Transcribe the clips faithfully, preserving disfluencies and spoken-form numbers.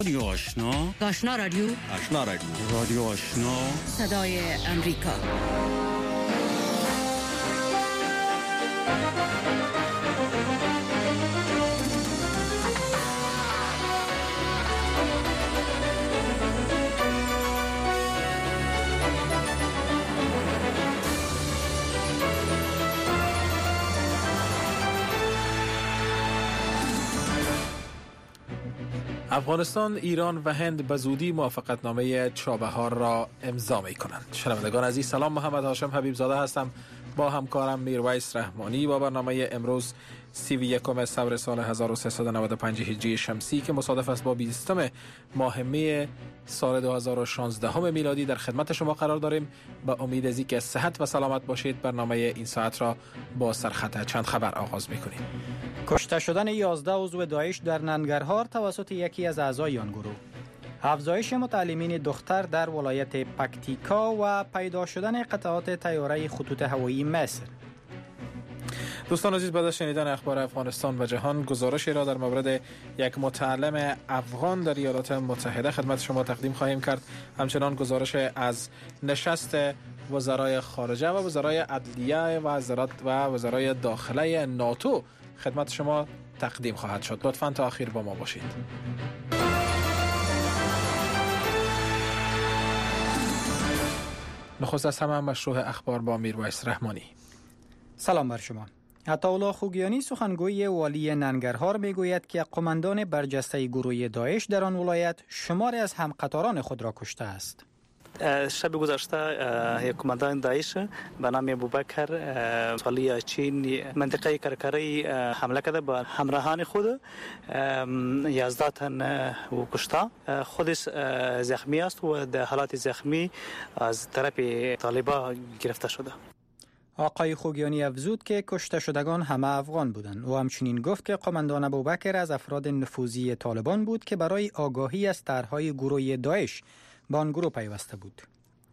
رادیو آشنا، آشنا رادیو، آشنا رادیو، رادیو آشنا، صدای امریکا. افغانستان، ایران و هند به زودی موافقتنامه چابهار را امضا می‌کنند. شنوندگان عزیز سلام، محمد هاشم حبیب زاده هستم با همکارم میرویس رحمانی با برنامه امروز سی و یکم صبر سال هزار و سیصد و نود و پنج هجری شمسی که مصادف است با بیستم ماه می سال دو هزار و شانزده میلادی در خدمت شما قرار داریم. با امید از اینکه صحت و سلامت باشید برنامه این ساعت را با سرخط چند خبر آغاز می‌کنیم. کشته شدن یازده عضو داعش در ننگرهار توسط یکی از اعضای آن گروه، افزایش متعلمین دختر در ولایت پکتیکا و پیدا شدن قطعات طیاره خطوط هوایی مصر. دوستان عزیز، بعد از شنیدن اخبار افغانستان و جهان، گزارشی را در مورد یک متعلم افغان در ایالات متحده خدمت شما تقدیم خواهیم کرد. همچنان گزارش از نشست وزرای خارجه و وزرای عدلیه و وزارت و وزرای داخله ناتو خدمت شما تقدیم خواهد شد. لطفاً تا آخر با ما باشید. نخست از همه مشروع اخبار با میرویس رحمانی. سلام بر شما. عطاالله خوگیانی سخنگوی والی ننگرهار میگوید که قماندان برجسته گروه داعش در آن ولایت شماری از همقطاران خود را کشته است. شب گذشته یک کماندان داعش به نام ابوبکر والی چین منطقه کرکری حمله کرده با همراهان خود، یازده تن او کشته، خودش زخمی است و در حالت زخمی از طرف طالبان گرفته شده. آقای خوگیانی افزود که کشته شدگان همه افغان بودند و همچنین گفت که قماندان ابوبکر از افراد نفوذی طالبان بود که برای آگاهی از طرح‌های گروه داعش با آن گروه پیوسته بود.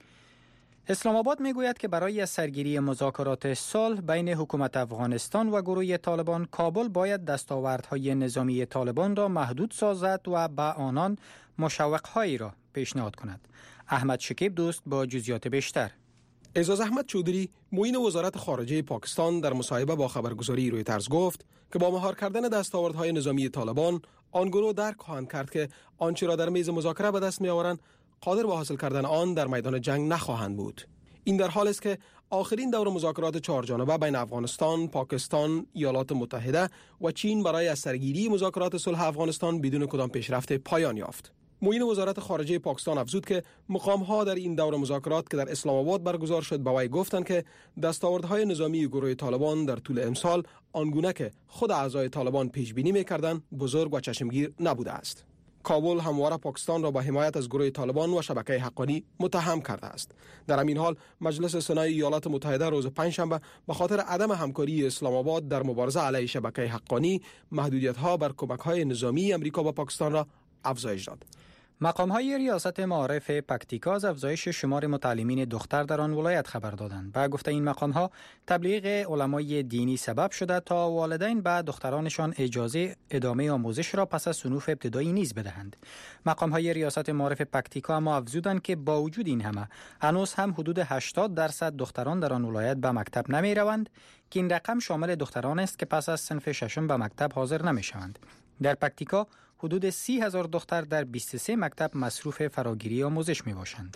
اسلام آباد میگوید که برای سرگیری مذاکرات صلح بین حکومت افغانستان و گروه طالبان، کابل باید دستاوردهای نظامی طالبان را محدود سازد و به آنان مشوق‌هایی را پیشنهاد کند. احمد شکیب دوست با جزئیات بیشتر. اعزاز احمد چودری معین وزارت خارجه پاکستان در مصاحبه با خبرگزاری رویترز گفت که با مهار کردن دستاوردهای نظامی طالبان، آن گروه درک خواهند کرد که آنچه را در میز مذاکره به دست می‌آورند قادر به حاصل کردن آن در میدان جنگ نخواهند بود. این در حالی است که آخرین دور مذاکرات چهارجانبه بین افغانستان، پاکستان، ایالات متحده و چین برای از سرگیری مذاکرات صلح افغانستان بدون کدام پیشرفت پایان یافت. معین وزارت خارجه پاکستان افزود که مقام‌ها در این دور مذاکرات که در اسلام آباد برگزار شد به وی گفتند که دستاوردهای نظامی گروه طالبان در طول امسال آنگونه که خود اعضای طالبان پیش بینی می‌کردند بزرگ و چشمگیر نبوده است. کابل همواره پاکستان را با حمایت از گروه طالبان و شبکه حقانی متهم کرده است. در همین حال مجلس سنای ایالات متحده روز پنجشنبه به خاطر عدم همکاری اسلام آباد در مبارزه علیه شبکه حقانی، محدودیت‌ها بر کمک‌های نظامی امریکا به پاکستان را افزایش داد. مقام‌های ریاست معارف پکتیکا از افزایش شمار متعلمین دختر در آن ولایت خبر دادند. با گفته این مقام‌ها، تبلیغ علمای دینی سبب شده تا والدین به دخترانشان اجازه ادامه آموزش را پس از صنوف ابتدایی نیز بدهند. مقام‌های ریاست معارف پکتیکا اما افزودند که با وجود این همه، هنوز هم حدود هشتاد درصد دختران در آن ولایت به مکتب نمی‌روند که این رقم شامل دختران است که پس از صنف ششم به مکتب حاضر نمی‌شوند. در پکتیکا حدود سی هزار دختر در بیست و سه مکتب مصروف فراگیری آموزش می باشند.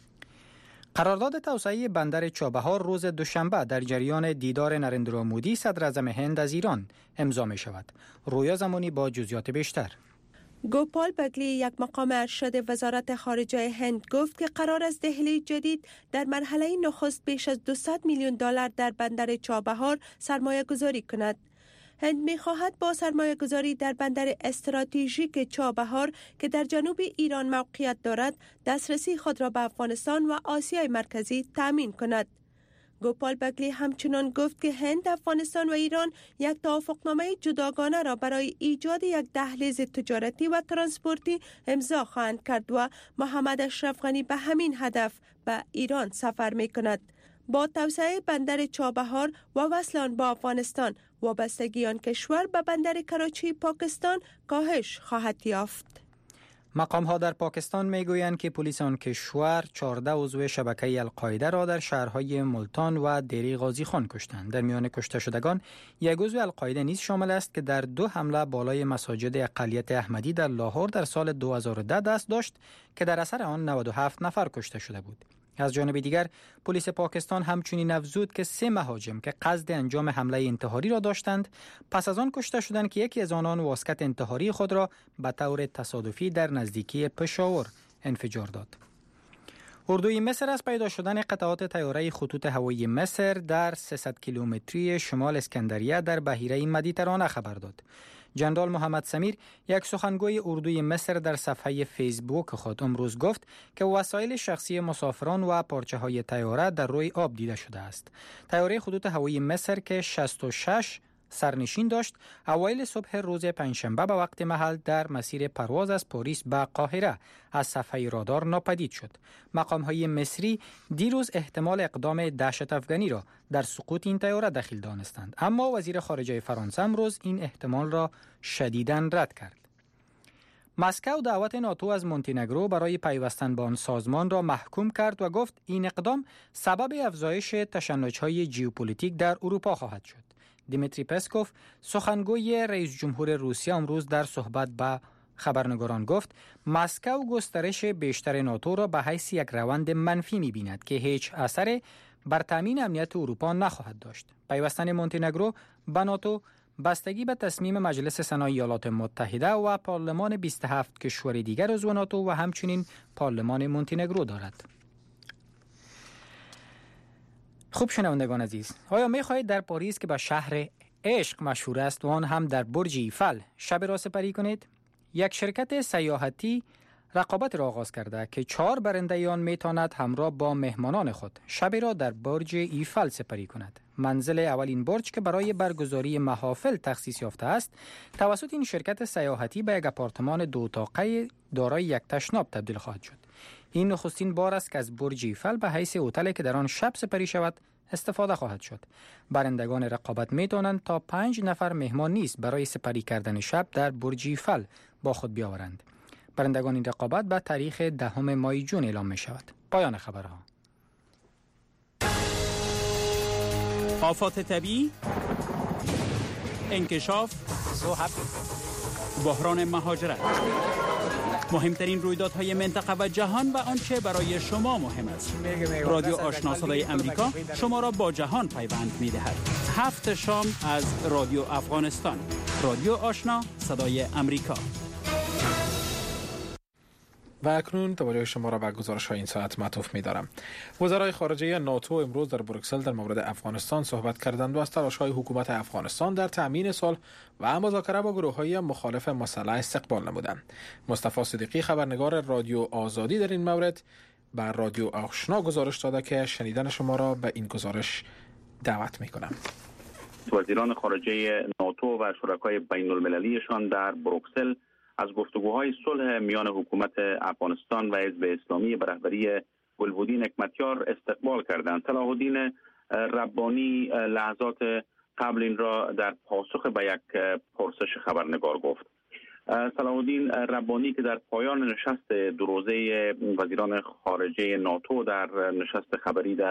قرارداد توسعه بندر چابهار روز دوشنبه در جریان دیدار نریندرا مودی صدر اعظم هند از ایران امضا می شود. رویا زمانی با جزئیات بیشتر. گوپال بگلی، یک مقام ارشد وزارت خارجه هند، گفت که قرار است دهلی جدید در مرحله نخست بیش از دویست میلیون دلار در بندر چابهار سرمایه گذاری کند. هند می‌خواهد با سرمایه‌گذاری در بندر استراتژیک چابهار که در جنوب ایران موقعیت دارد، دسترسی خود را به افغانستان و آسیای مرکزی تأمین کند. گوپال بگلی همچنان گفت که هند، افغانستان و ایران یک توافقنامه جداگانه را برای ایجاد یک دهلیز تجارتی و ترانسپورتی امضا خواهند کرد و محمد اشرف غنی به همین هدف به ایران سفر می‌کند. با توسعه بندر چابهار و وصل آن با افغانستان، وابستگی آن کشور به بندر کراچی پاکستان کاهش خواهد یافت. مقام‌ها در پاکستان میگویند که پلیس آن کشور چهارده عضو شبکه القاعده را در شهرهای ملتان و دری غازی خان کشتند. در میان کشته شدگان یک عضو القاعده نیز شامل است که در دو حمله بالای مساجد اقلیت احمدی در لاهور در سال دو هزار و ده دست داشت که در اثر آن نود و هفت نفر کشته شده بود. از جانب دیگر پلیس پاکستان همچنین افزود که سه مهاجم که قصد انجام حمله انتحاری را داشتند پس از آن کشته شدند که یکی از آنان واسکت انتحاری خود را به طور تصادفی در نزدیکی پشاور انفجار داد. اردوی مصر از پیدا شدن قطعات طیاره خطوط هوایی مصر در سیصد کیلومتری شمال اسکندریه در بحیره مدیترانه خبر داد. جنرال محمد سمیر یک سخنگوی اردوی مصر در صفحه فیسبوک خود امروز گفت که وسایل شخصی مسافران و پارچه های طیاره در روی آب دیده شده است. طیاره خطوط هوایی مصر که شصت و شش سرنشین داشت اوایل صبح روز پنجشنبه به وقت محل در مسیر پرواز از پاریس به قاهره از صفحه رادار ناپدید شد. مقام‌های مصری دیروز احتمال اقدام دهشت افغانی را در سقوط این طیاره دخیل دانستند، اما وزیر خارجه فرانسه امروز این احتمال را شدیداً رد کرد. مسکو دعوت ناتو از مونتینگرو برای پیوستن به آن سازمان را محکوم کرد و گفت این اقدام سبب افزایش تشنج‌های ژئوپلیتیک در اروپا خواهد شد. دیمیتری پسکوف سخنگوی رئیس جمهور روسیه امروز در صحبت با خبرنگاران گفت مسکو گسترش بیشتر ناتو را به حیث یک روند منفی می‌بیند که هیچ اثر بر تامین امنیت اروپا نخواهد داشت. پیوستن مونتینگرو به ناتو بستگی به تصمیم مجلس سنای ایالات متحده و پارلمان بیست و هفت کشور دیگر عضو ناتو و همچنین پارلمان مونتینگرو دارد. خوب شنوندگان عزیز، آیا می خواهید در پاریس که به شهر عشق مشهور است و آن هم در برج ایفل شب را سپری کنید؟ یک شرکت سیاحتی رقابت را آغاز کرده که چهار برنده آن می تواند همراه با مهمانان خود شب را در برج ایفل سپری کند. منزل اولین برج که برای برگزاری محافل تخصیص یافته است توسط این شرکت سیاحتی به یک آپارتمان دو اتاقه دارای یک تشناب تبدیل خواهد شد. این نخستین بار است که از برج ایفل به حیث هتلی که در آن شب سپری شود استفاده خواهد شد. برندگان رقابت می توانند تا پنج نفر مهمان نیز برای سپری کردن شب در برج ایفل با خود بیاورند. برندگان این رقابت به تاریخ دهم ماه جون اعلام می شود. پایان خبرها. آفات طبیعی، انکشاف، بحران مهاجرت، مهمترین رویدادهای منطقه و جهان و آنچه برای شما مهم است. رادیو آشنا صدای امریکا شما را با جهان پیوند می دهد. هفت شام از رادیو افغانستان. رادیو آشنا صدای امریکا. و اکنون توجه شما را به گزارش‌های این ساعت معطوف می‌دارم. وزرای خارجه ناتو امروز در بروکسل در مورد افغانستان صحبت کردند و از تلاش‌های حکومت افغانستان در تأمین صلح و مذاکره با گروه‌های مخالف مسلح استقبال نمودند. مصطفی صدیقی خبرنگار رادیو آزادی در این مورد بر رادیو آشنا گزارش داده که شنیدن شما را به این گزارش دعوت می‌کنم. وزیران خارجه ناتو و شرکای بین‌المللیشان در بروکسل از گفتگوهای صلح میان حکومت افغانستان و حزب اسلامی به رهبری گلبدین حکمتیار استقبال کردند. صلاح الدین ربانی لحظات قبل این را در پاسخ به یک پرسش خبرنگار گفت. صلاح الدین ربانی که در پایان نشست دو روزه وزیران خارجه ناتو در نشست خبری در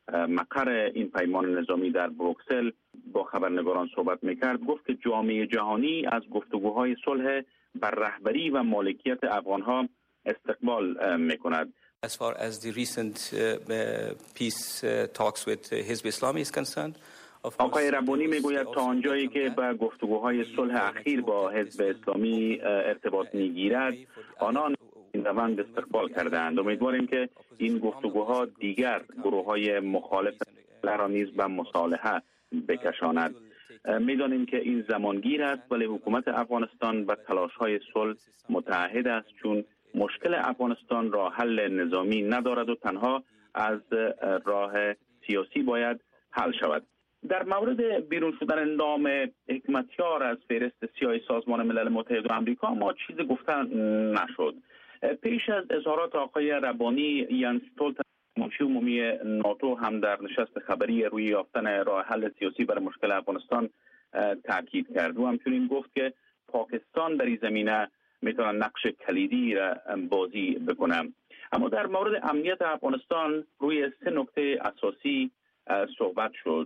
مقر این پیمان نظامی در بروکسل با خبرنگاران صحبت میکرد، گفت که جامعه جهانی از گفتگوهای صلح بر رهبری و مالکیت افغانها استقبال میکند. As far as the recent uh, peace uh, talks with Hizb Islami is concerned, آقای ربانی میگوید تا آنجایی که به گفتگوهای صلح اخیر با حزب اسلامی ارتباط میگیرد آنان این روند استقبال کردند. امیدواریم که این گفتگوها دیگر گروه‌های مخالف را نیز به مصالحه بکشاند. میدانیم که این زمانگیر است، ولی حکومت افغانستان به تلاش‌های صلح متعهد است، چون مشکل افغانستان راه حل نظامی ندارد و تنها از راه سیاسی باید حل شود. در مورد بیرون شدن نام حکمتیار از فهرست سیاه سازمان ملل متحد و آمریکا ما چیزی گفته نشد. پیش از اظهارات آقای ربانی، ینس استولتنبرگ منشی عمومی ناتو هم در نشست خبری روی یافتن راه حل سیاسی برای مشکل افغانستان تاکید کرد و همچنین گفت که پاکستان در این زمینه میتونن نقش کلیدی را بازی بکنن. اما در مورد امنیت افغانستان روی سه نکته اساسی صحبت شد.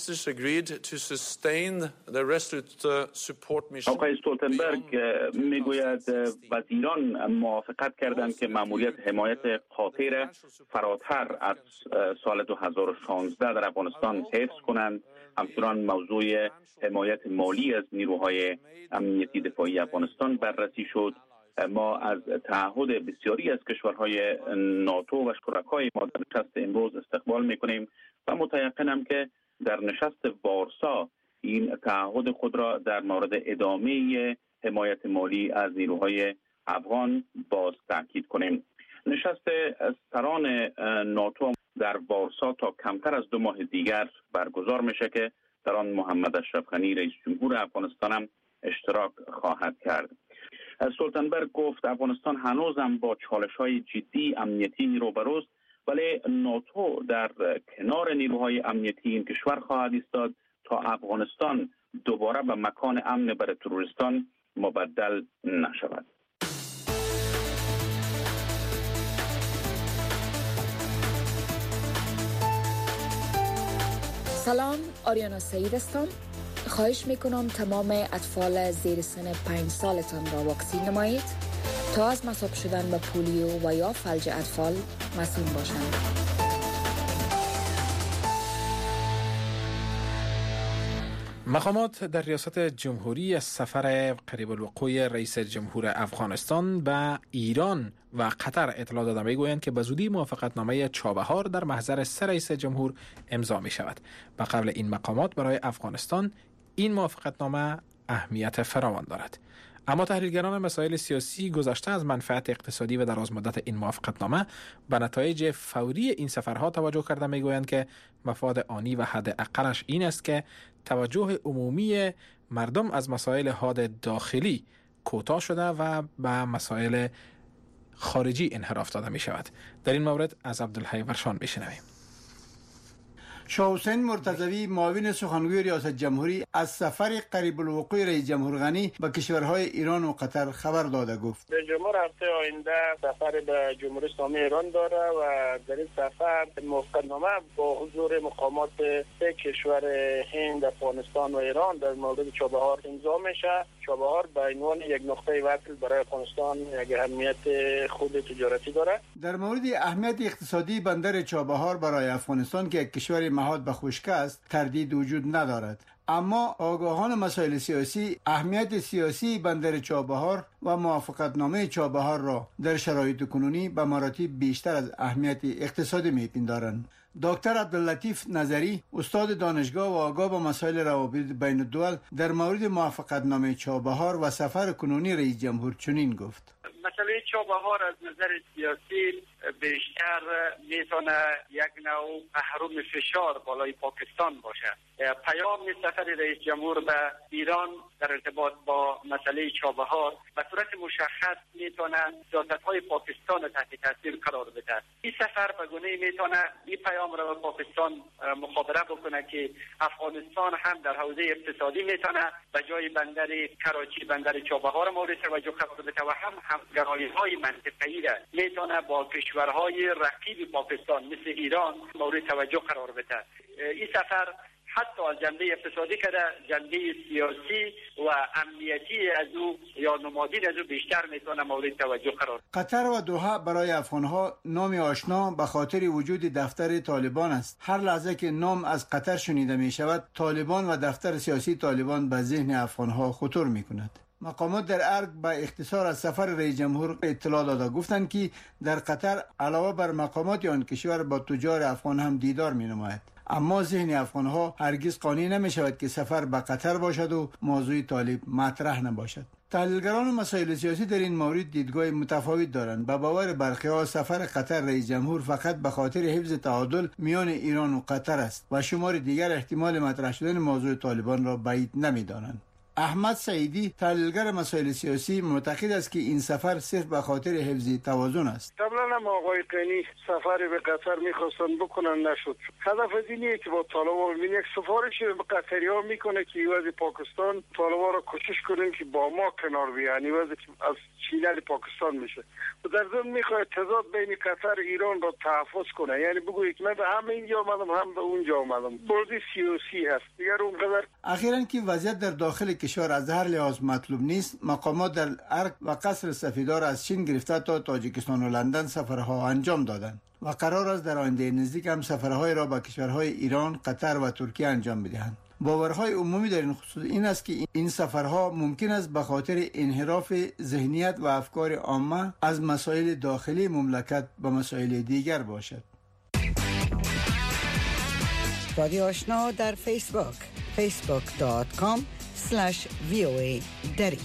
آقای استولتنبرگ میگوید وزیران موافقت کردند که ماموریت حمایت قاطع فراتر از سال دو هزار و شانزده در افغانستان حفظ کنند. همچنان موضوع حمایت مالی از نیروهای امنیتی دفاعی افغانستان بررسی شد. ما از تعهد بسیاری از کشورهای ناتو و شرکای ما در نشست امروز استقبال میکنیم و متیقنم که در نشست وارسا این تعهد خود را در مورد ادامه حمایت مالی از نیروهای افغان باز تاکید کنیم. نشست سران ناتو در وارسا تا کمتر از دو ماه دیگر برگزار میشه که در آن محمد اشرف غنی رئیس جمهور افغانستان هم اشتراک خواهد کرد. استولتنبرگ گفت افغانستان هنوزم با چالش‌های جدی امنیتی روبروست، ولی ناتو در کنار نیروهای امنیتی این کشور خواهد ایستاد تا افغانستان دوباره به مکان امن برای تروریستان مبدل نشود. سلام، آریانا سعید هستم. خواهش میکنم تمام اطفال زیر سن پنج سالتان را واکسین نمایید تا از مصاب شدن به پولیو و یا فلج اطفال مسئول باشند. مقامات در ریاست جمهوری از سفر قریب الوقوع رئیس جمهور افغانستان به ایران و قطر اطلاع دادند. میگویند که به زودی موافقتنامه چابهار در محضر سه رئیس جمهور امضا می شود. به قول این مقامات برای افغانستان این موافقتنامه اهمیت فراوان دارد. اما تحلیلگران مسائل سیاسی گذشته از منفعت اقتصادی و درازمدت این موافقتنامه به نتایج فوری این سفرها توجه کرده. میگویند که مفاد آنی و حداقلش این است که توجه عمومی مردم از مسائل حاد داخلی کوتاه شده و به مسائل خارجی انحراف داده می شود. در این مورد از عبدالحی ورشان بشنویم. شاه حسین مرتضوی معاون سخنگوی ریاست جمهوری از سفر قریب الوقوع رئیس جمهور غنی به کشورهای ایران و قطر خبر داده گفت. رئیس جمهور هفته آینده سفر به جمهوری اسلامی ایران داره و در این سفر موافقتنامه با حضور مقامات سه کشور هند، افغانستان و ایران در مورد چابهار امضا میشه. چابهار به عنوان یک نقطه وصل برای افغانستان یک اهمیت خود تجارتی داره. در مورد اهمیت اقتصادی بندر چابهار برای افغانستان که یک کشور مهاد به خشکی است تردید وجود ندارد، اما آگاهان مسائل سیاسی اهمیت سیاسی بندر چابهار و موافقتنامه چابهار را در شرایط کنونی به مراتب بیشتر از اهمیت اقتصادی می‌پندارند. دکتر عبداللطیف نظری استاد دانشگاه و آگاه به مسائل روابط بین الدول در مورد موافقتنامه چابهار و سفر کنونی رئیس جمهور چنین گفت: مسئله چابهار از نظر سیاسی بیشتر میتونه یک نوع محروم فشار بالای پاکستان باشه. پیام سفر رئیس جمهور به ایران در ارتباط با مسئله چابهار به صورت مشخص میتونه سیاست‌های پاکستان تحت تاثیر قرار بده. این سفر به گونه‌ای میتونه این پیام را به پاکستان مخابره بکنه که افغانستان هم در حوزه اقتصادی میتونه به جای بندر کراچی بندر چابهار مورد توجه قرار بده و هم همگرایی‌های منطقه‌ای را میتونه با کشورهای رقیب پاکستان مثل ایران مورد توجه قرار بده. این سفر حتی از جنبه اقتصادی که جنبه سیاسی و امنیتی از او یا نمادین از او بیشتر میتونه مورد توجه قرار. قطر و دوحه برای افغانها نام آشنا به خاطر وجود دفتر طالبان است. هر لحظه که نام از قطر شنیده می شود طالبان و دفتر سیاسی طالبان به ذهن افغانها خطور می کند. مقامات در ارگ به اختصار از سفر رئیس جمهور اطلاع داده گفتند که در قطر علاوه بر مقامات آن کشور با تجار افغان هم دیدار می نماید. اما ذهن افغانها هرگز قانع نمی شود که سفر به قطر باشد و موضوع طالب مطرح نباشد. تحلیلگران مسائل سیاسی در این مورد دیدگاه متفاوت دارند. به باور برخی‌ها سفر قطر رئیس جمهور فقط به خاطر حفظ تعادل میان ایران و قطر است و شمار دیگر احتمال مطرح شدن موضوع طالبان را بعید نمی‌دانند. احمد سعیدی تحلیلگر مسائل سیاسی معتقد است که این سفر صرف به خاطر حفظ توازن است. قبلا هم آقای قنی سفر به قطر میخواستن بکنن نشد. هدف از اینه که با طالبان ببین یک سفارش به قطری‌ها میکنه که وضع پاکستان طالبان را کوشش کنن که با ما کنار بیان، یعنی وضع از چینل پاکستان میشه و در ضمن میخواد تضاد بین قطر ایران را تحفظ کنه، یعنی بگوید که من به هم اینجا اومدم هم به اونجا اومدم. بازی سیاسی هست دیگر اونقدر. اخیراً که وضعیت در داخل کشور از هر لحاظ مطلوب نیست، مقامات در ارگ و قصر سفیدار از چین گرفته تا تاجیکستان و لندن سفرها انجام دادند و قرار است در آینده نزدیک هم سفرهای را به کشورهای ایران، قطر و ترکیه انجام بدهند. باورهای عمومی در این خصوص این است که این سفرها ممکن است به خاطر انحراف ذهنیت و افکار عامه از مسائل داخلی مملکت به مسائل دیگر باشد. رادیو آشنا در فیسبوک فیسبوک دات کام اسلش وی او ای دری.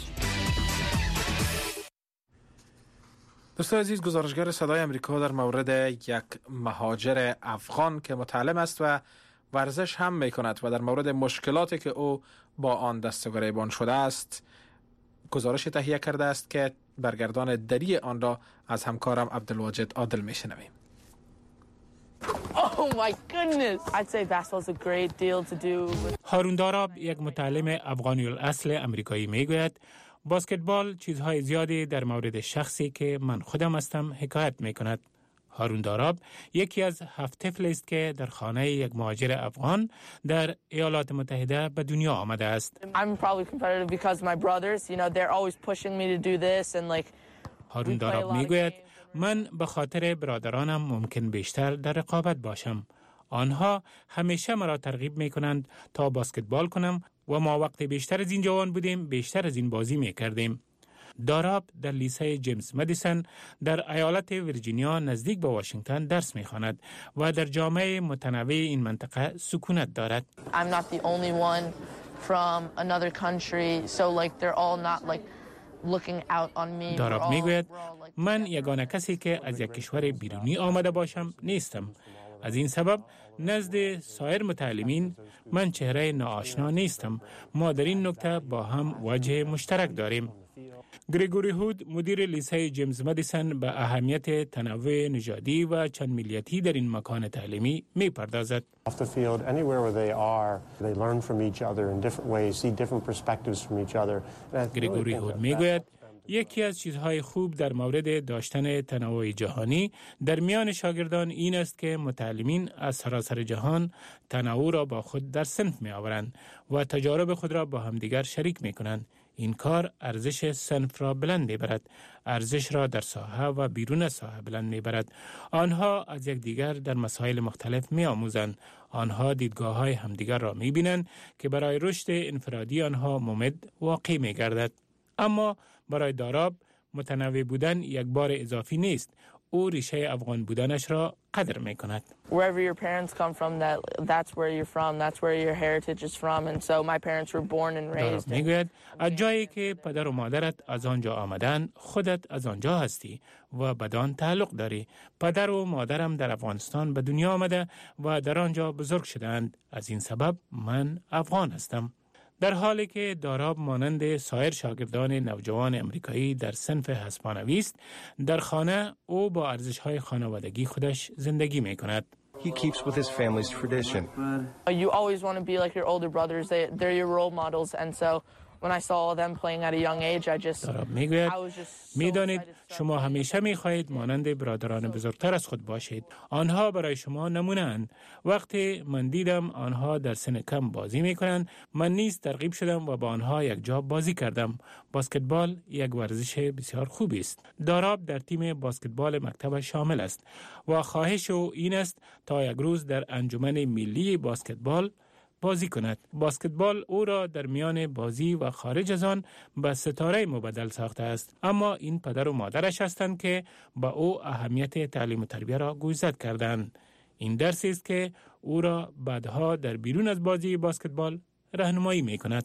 دوستان عزیز، گزارشگر صدای امریکا در مورد یک مهاجر افغان که متعلم است و ورزش هم می کند و در مورد مشکلاتی که او با آن دست گریبان شده است گزارش تهیه کرده است که برگردان دری آن را از همکارم عبدالواجد عادل می شنویم. Oh my goodness. I'd say basketball's a great deal to do. هارون داراب یک متعلم افغانی الاصل امریکایی میگوید بسکتبال چیزهای زیادی در مورد شخصی که من خودم هستم حکایت میکند. هارون داراب یکی از هفت طفل است که در خانه یک مهاجر افغان در ایالات متحده به دنیا آمده است. I'm probably competitive because my brothers, you know, they're always pushing me to do this and like. هارون داراب میگوید من به خاطر برادرانم ممکن بیشتر در رقابت باشم. آنها همیشه مرا ترغیب می کنند تا بسکتبال کنم و ما وقتی بیشتر از این جوان بودیم بیشتر از این بازی می کردیم. داراب در لیسه جیمز مدیسن در ایالت ویرجینیا نزدیک به واشنگتن درس می خواند و در جامعه متنوع این منطقه سکونت دارد. I'm not the only one from another country, so like they're all not like looking out on me. داراب میگوید من یگانه کسی که از یک کشور بیرونی آمده باشم نیستم. از این سبب نزد سایر متعلمین من چهره ناآشنا نیستم. ما در این نکته با هم وجه مشترک داریم. گریگوری هود مدیر لیسه جیمز مدیسن به اهمیت تنوع نژادی و چند ملیتی در این مکان تعلیمی می پردازد. گریگوری هود می گوید یکی از چیزهای خوب در مورد داشتن تنوع جهانی در میان شاگردان این است که متعلمین از سراسر جهان تنوع را با خود در صنف می آورند و تجارب خود را با همدیگر شریک می کنند. این کار ارزش صنف را بلند می برد، ارزش را در ساحه و بیرون ساحه بلند می برد. آنها از یکدیگر در مسائل مختلف می آموزند. آنها دیدگاه های همدیگر را می بینند که برای رشد انفرادی آنها ممد واقع می گردد. اما برای داراب متنوع بودن یک بار اضافی نیست. او ریشه افغان بودنش را قدر می کند. Wherever your parents come from, that that's where you're from, that's where your heritage is from, and so my parents were born and raised. می گوید از جایی که پدر و مادرت از آنجا آمدن، خودت از آنجا هستی و بدان تعلق داری. پدر و مادرم در افغانستان به دنیا آمده و در آنجا بزرگ شدند. از این سبب من افغان هستم. در حالی که داراب مانند سایر شاگردان نوجوان امریکایی در صنف هسپانوی است، در خانه او با ارزش‌های خانوادگی خودش زندگی می‌کند. He keeps with his family's tradition. You always want to be like your older brothers. They, they're your role models, and so when I saw them playing at a young age, I just میگوید میدانید شما همیشه میخواهید مانند برادران بزرگتر از خود باشید. آنها برای شما نمونه اند. وقتی من دیدم آنها در سن کم بازی میکنند، من نیز ترغیب شدم و با آنها یک جا بازی کردم. بسکتبال یک ورزش بسیار خوبی است. داراب در تیم بسکتبال مکتب شامل است و خواهش او این است تا یک روز در انجمن ملی بسکتبال بازی کند. بسکتبال او را در میان بازی و خارج از آن به ستاره مبدل ساخته است. اما این پدر و مادرش هستند که با او اهمیت تعلیم و تربیت را گوشزد کردند. این درسی است که او را بعدها در بیرون از بازی بسکتبال راهنمایی می کند.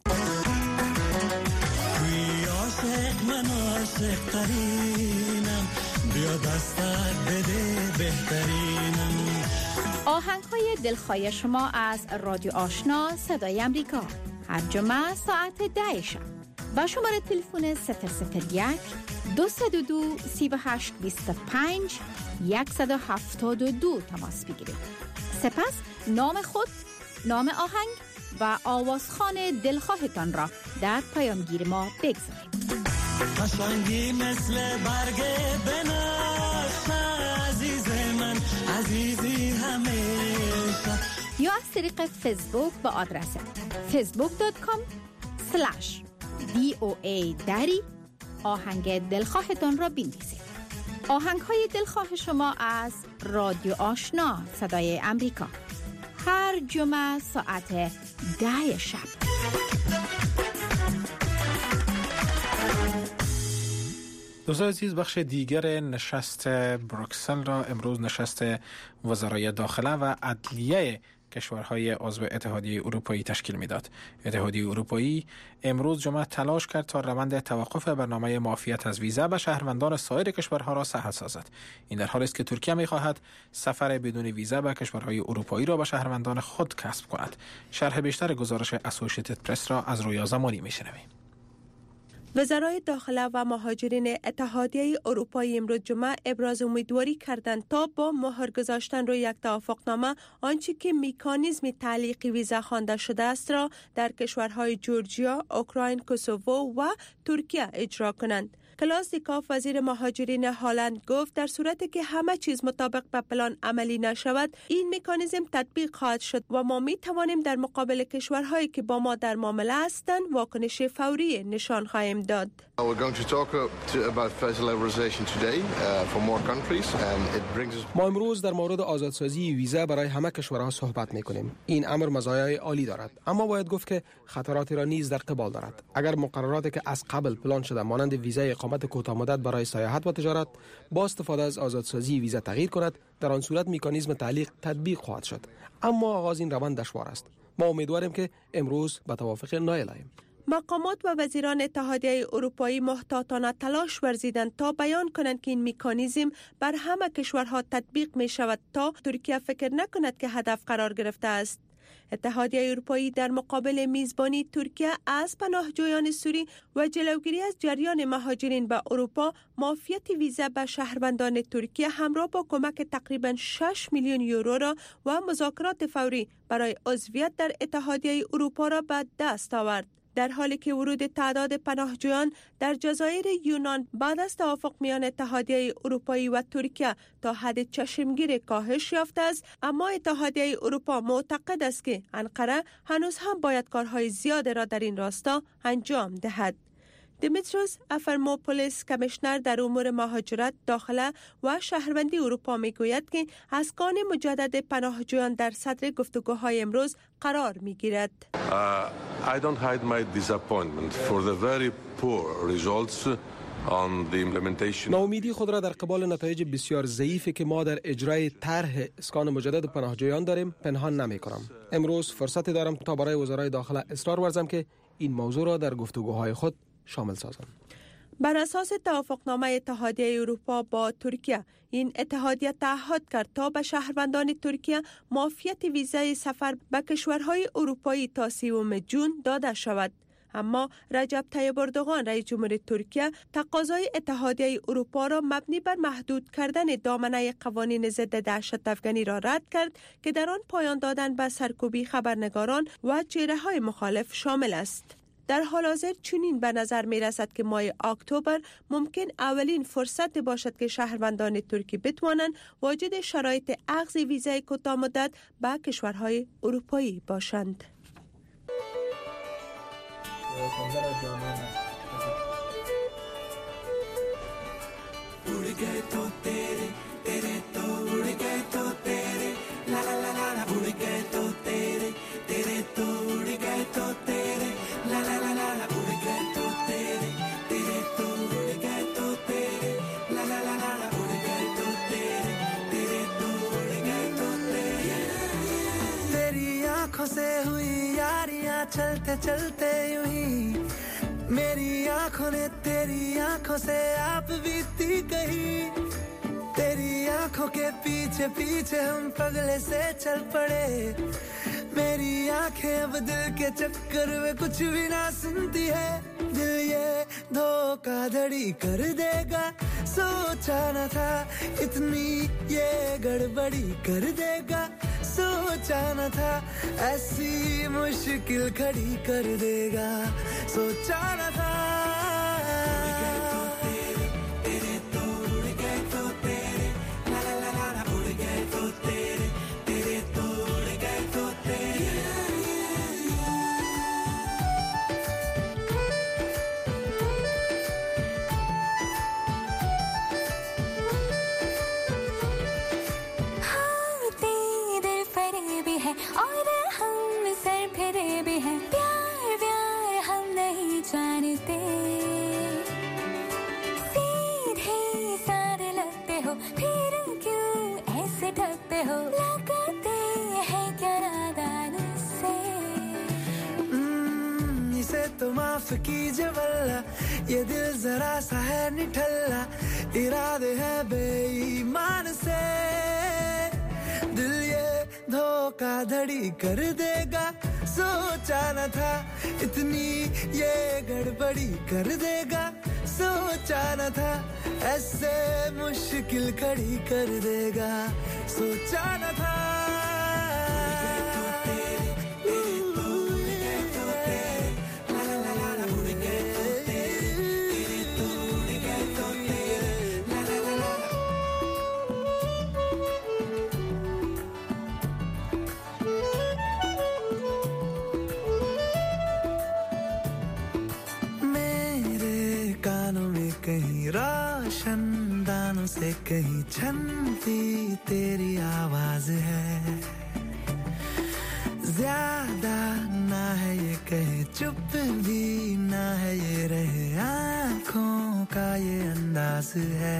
آهنگ‌های دلخواه شما از رادیو آشنا صدای امریکا. هر جمعه ساعت ده شب با شماره تلفن صفر صفر یک دو دو دو سی و هشت بیست و پنج صد و هفتاد و دو تماس بگیرید. سپس نام خود، نام آهنگ و آوازخوان دلخواهتان را در پیامگیر ما بگذارید. قشنگی مثل برگ بنفش عزیز من عزیزی همیشه، یا از طریق فیسبوک با آدرس فیسبوک دات کام سلش دی او ای دری آهنگ دلخواهتان را بنویسید. آهنگ های دلخواه شما از رادیو آشنا صدای امریکا، هر جمعه ساعت ده شب. دوستان عزیز، بخش دیگر نشست بروکسل را امروز نشست وزرای داخله و عدلیه کشورهای عضو اتحادیه اروپایی تشکیل میداد. اتحادیه اروپایی امروز جمعه تلاش کرد تا روند توقف برنامه معافیت از ویزا به شهروندان سایر کشورها را سهل سازد. این در حالی است که ترکیه می‌خواهد سفر بدون ویزا به کشورهای اروپایی را به شهروندان خود کسب کند. شرح بیشتر گزارش اسوسییتد پرس را از رویا زمانی می‌شنویم. وزرای داخله و مهاجرین اتحادیه اروپایی امروز جمعه ابراز امیدواری کردند تا با مهر گذاشتن روی یک توافقنامه آنچه که مکانیزم تعلیق ویزا خوانده شده است را در کشورهای جورجیا، اوکراین، کوسوو و ترکیه اجرا کنند. کلاس دیکاف وزیر مهاجرین هلند گفت در صورتی که همه چیز مطابق به پلان عملی نشود، این مکانیزم تطبیق خواهد شد و ما می توانیم در مقابل کشورهایی که با ما در معامله هستند واکنش فوری نشان خواهیم داد. ما امروز در مورد آزادسازی ویزا برای همه کشورها صحبت می‌کنیم. این امر مزایای عالی دارد، اما باید گفت که خطراتی را نیز در قبال دارد. اگر مقرراتی که از قبل پلان شده مانند ویزای اقامت کوتاه مدت برای سیاحت و تجارت با استفاده از آزادسازی ویزا تغییر کند، در آن صورت مکانیزم تعلیق تطبیق خواهد شد. اما آغاز این روند دشوار است. ما امیدواریم که امروز به توافق نایل آییم. مقامات و وزیران اتحادیه اروپایی محتاطانه تلاش ورزیدند تا بیان کنند که این مکانیزم بر همه کشورها تطبیق می شود تا ترکیه فکر نکند که هدف قرار گرفته است. اتحادیه اروپایی در مقابل میزبانی ترکیه از پناهجویان سوری و جلوگیری از جریان مهاجرین به اروپا، معافیت ویزا به شهروندان ترکیه همراه با کمک تقریباً شش میلیون یورو را و مذاکرات فوری برای عضویت در اتحادیه اروپا را به دست آورد. در حالی که ورود تعداد پناهجویان در جزایر یونان بعد از توافق میان اتحادیه اروپایی و ترکیه تا حد چشمگیر کاهش یافته است، اما اتحادیه اروپا معتقد است که انقره هنوز هم باید کارهای زیاد را در این راستا انجام دهد. دیمیتروس افرموپولیس کمیشنر در امور مهاجرت، داخله و شهروندی اروپا میگوید که اسکان مجدد پناهجویان در صدر گفتگوهای امروز قرار میگیرد. Uh, I don't hide my disappointment for the very poor results on the implementation. ناامیدی خود را در قبال نتایج بسیار ضعیفی که ما در اجرای طرح اسکان مجدد پناهجویان داریم پنهان نمی کنم. امروز فرصتی دارم تا برای وزرای داخله اصرار ورزم که این موضوع را در گفتگوهای خود شامل سازم. بر اساس توافقنامه اتحادیه اروپا با ترکیه، این اتحادیه تعهد کرد تا به شهروندان ترکیه معافیت ویزای سفر به کشورهای اروپایی تا سوم جون داده شود. اما رجب طیب اردوغان رئیس جمهور ترکیه تقاضای اتحادیه اروپا را مبنی بر محدود کردن دامنه قوانین ضد دهشت افغانی را رد کرد که در آن پایان دادن به سرکوبی خبرنگاران و چهره‌های مخالف شامل است. در حال حاضر چنین به نظر می رسد که ماه اکتبر ممکن اولین فرصت باشد که شهروندان ترکی بتوانند واجد شرایط اخذ ویزای کوتاه مدت به کشورهای اروپایی باشند. से हुई यारियां चलते चलते यूं ही मेरी आंखों ने तेरी आंखों से आप बीती कहीं, तेरी आंखों के पीछे पीछे हम पगले से चल पड़े, मेरी आंखें अब दिल के चक्कर में कुछ भी ना सुनती है दिल ये धोखाधड़ी कर देगा सोचा न था इतनी ये गड़बड़ी कर देगा सोचा न था ऐसी मुश्किल खड़ी कर देगा सोचा न था और हम सर फिरे भी हैं प्यार व्यार हम नहीं जानते सीधे सारे लगते हो फिर क्यों ऐसे ठगते हो लगाते हैं क्या नादान से इसे तो माफ कीजिए वल्ला ये दिल जरा सा है निठल्ला इरादे हैं बेईमान से दिल ये धोखाधड़ी कर देगा सोचा न था इतनी ये गड़बड़ी कर देगा सोचा न था ऐसे मुश्किल खड़ी कर देगा सोचा न था कहीं रोशनदानों से कहीं छनती तेरी आवाज है ज्यादा ना है ये कहे चुप भी ना है ये रहे आँखों का ये अंदाज है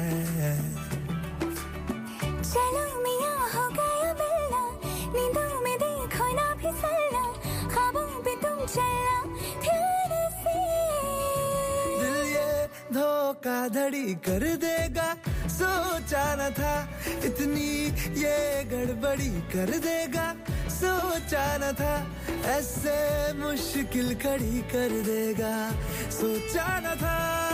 चलो मियां हो गया मिलना नींदों में देखो ना फिसलना ख्वाबों पे तुम चलना फिर से दिल ये धोखाधड़ी कर देगा सोचा न था इतनी ये गड़बड़ी कर देगा सोचा न था ऐसे मुश्किल खड़ी कर देगा सोचा न था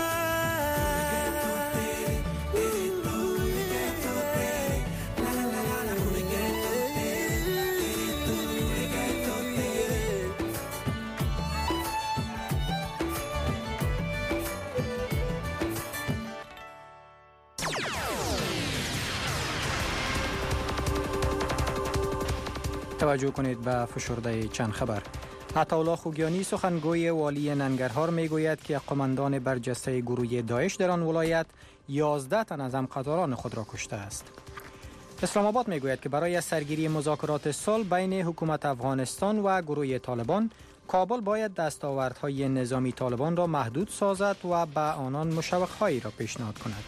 توجه کنید به فشرده چند خبر. عطاالله خوگیانی سخنگوی والی ننگرهار میگوید که قماندان برجسته گروه داعش در آن ولایت یازده تن از همقطاران خود را کشته است. اسلام آباد میگوید که برای سرگیری مذاکرات صلح بین حکومت افغانستان و گروه طالبان کابل باید دستاوردهای نظامی طالبان را محدود سازد و به آنان مشوق‌هایی را پیشنهاد کند.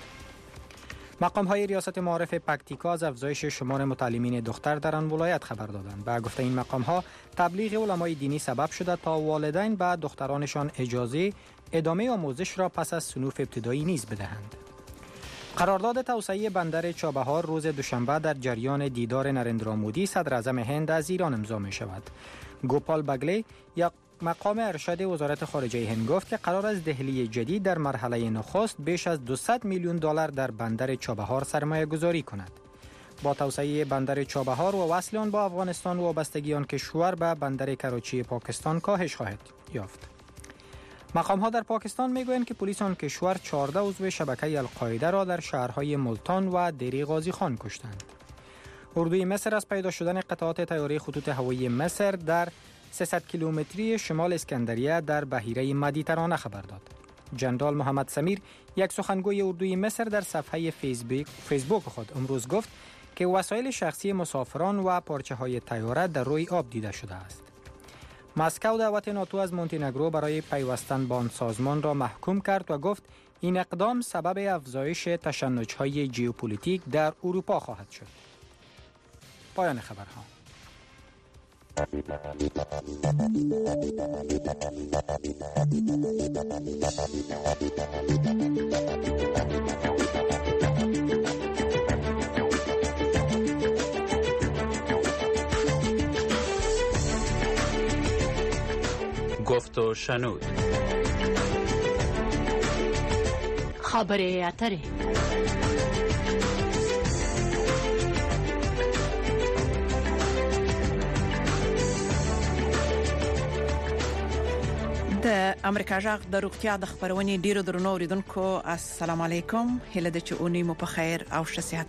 مقام های ریاست معارف پکتیکا از افزایش شمار متعلمین دختر در آن ولایت خبر دادند. به گفته این مقام ها تبلیغ علمای دینی سبب شده تا والدین به دخترانشان اجازه ادامه آموزش را پس از صنوف ابتدایی نیز بدهند. قرارداد توسعه بندر چابهار روز دوشنبه در جریان دیدار نریندرا مودی صدر اعظم هند از ایران امضا می شود. گوپال بگلی یا مقام ارشد وزارت خارجه هند گفت که قرار است دهلی جدید در مرحله نخست بیش از دویست میلیون دلار در بندر چابهار سرمایه گذاری کند. با توسعه بندر چابهار و وصل آن با افغانستان وابستگی آن کشور به بندر کراچی پاکستان کاهش خواهد یافت. مقام ها در پاکستان میگویند که پلیس آن کشور چهارده عضو شبکه القاعده را در شهرهای ملتان و دری غازی خان کشتند. اردوی مصر از پیدا شدن قطعات طیاره خطوط هوایی مصر در سیصد کیلومتری شمال اسکندریه در بحیره مدیترانه خبر داد. جنرال محمد سمیر، یک سخنگوی اردوی مصر، در صفحه فیسبوک فیسبوک خود امروز گفت که وسایل شخصی مسافران و پارچه های طیاره در روی آب دیده شده است. مسکو دعوت ناتو از مونتینگرو برای پیوستن به آن سازمان را محکوم کرد و گفت این اقدام سبب افزایش تشنج‌های ژئوپلیتیک در اروپا خواهد شد. پایان خبرها. گفت و شنود. خبر اتره. د امریکا جغ د روغتیا د خبرونې ډیرو درنو اوریدونکو السلام علیکم، هله د چونی مو په خیر او ښه صحت